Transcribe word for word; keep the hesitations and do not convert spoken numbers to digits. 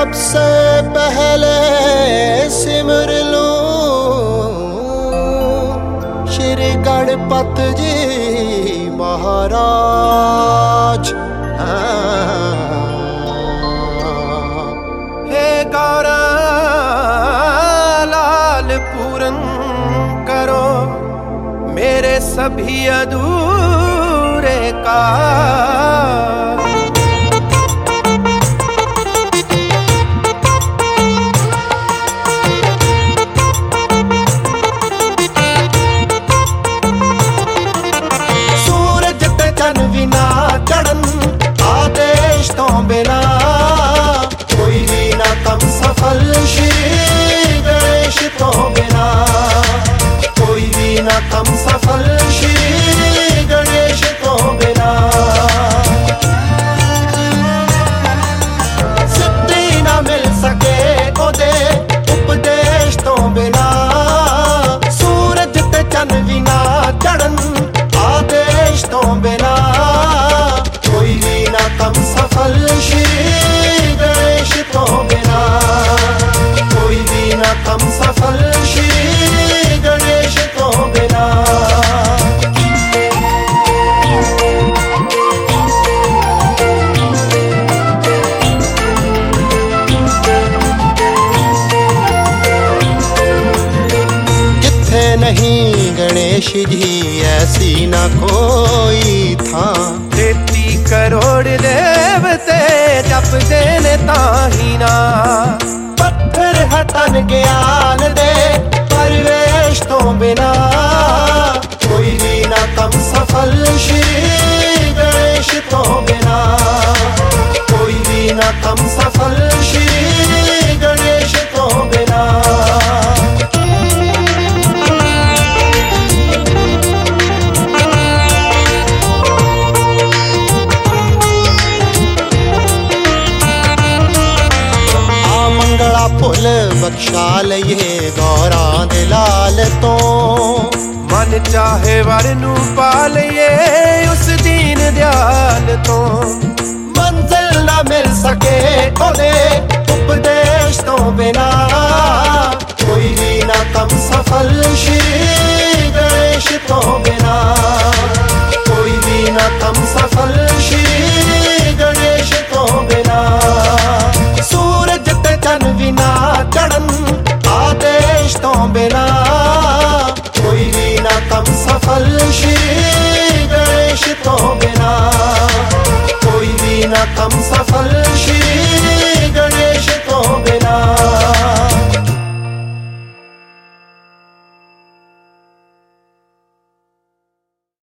सबसे पहले सिमर लूं श्री गणपत जी महाराज। हे गौरा लाल पूरन करो मेरे सभी अधूरे कार्य। बिना चढ़न आदेश तो बिना कोई भी न कम सफल श्री गणेश तो बिना कोई भी न कम सफल श्री गणेश तो बिना सिद्धि न मिल सके ओदे उपदेश तो बिना सूरज ते चन बिना चढ़न आदेश तो बिना कोई भी न कम सफल श्री गणेश तो बिना कोई भी न कम सफल श्री गणेश तो बिना। जिथे नहीं गणेश जी ऐसी न कोई था। तेती करोड़ देवते जप देने ताही ना पत्थर हटन ज्ञान दे परवेश तो बिना कोई भी न कम सफल श्री गणेश तो बिना कोई भी न कम सफल श्री गणेश तो बिना। फुल बख्शाल ये गौरा दे लाल तो मन चाहे वर नू पाल ये उस दीन दयाल तो मंजिल न मिल सके ओदे उपदेश तो बिना कोई भी न कम सफल श्री गणेश तो बिना कोई भी न कम सफल श्री गणेश तो बिना सूरज ते चन बिना चढ़न आदेश तो बिना कोई भी न कम सफल श्री गणेश तो बिना कोई भी न कम सफल